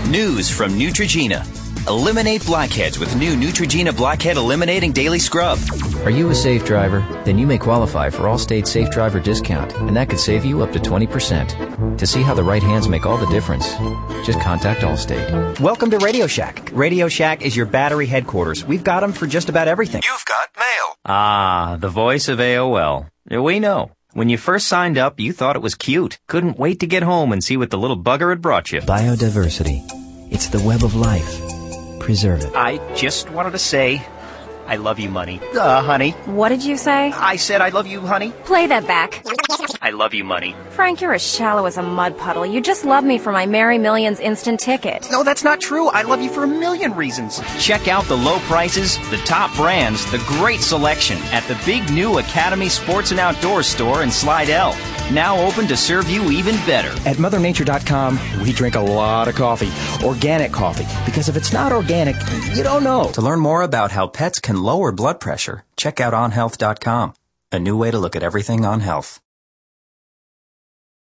News from Neutrogena. Eliminate blackheads with new Neutrogena Blackhead Eliminating Daily Scrub. Are you a safe driver? Then you may qualify for Allstate Safe Driver Discount, and that could save you up to 20%. To see how the right hands make all the difference, just contact Allstate. Welcome to Radio Shack. Radio Shack is your battery headquarters. We've got them for just about everything. You've got mail. Ah, the voice of AOL. We know. When you first signed up, you thought it was cute. Couldn't wait to get home and see what the little bugger had brought you. Biodiversity. It's the web of life. Preserve it. I just wanted to say, I love you, money. Honey. What did you say? I said I love you, honey. Play that back. I love you, money. Frank, you're as shallow as a mud puddle. You just love me for my Merry Millions instant ticket. No, that's not true. I love you for a million reasons. Check out the low prices, the top brands, the great selection at the big new Academy Sports and Outdoors store in Slidell. Now open to serve you even better. At MotherNature.com, we drink a lot of coffee. Organic coffee. Because if it's not organic, you don't know. To learn more about how pets can lower blood pressure, check out OnHealth.com. A new way to look at everything on health.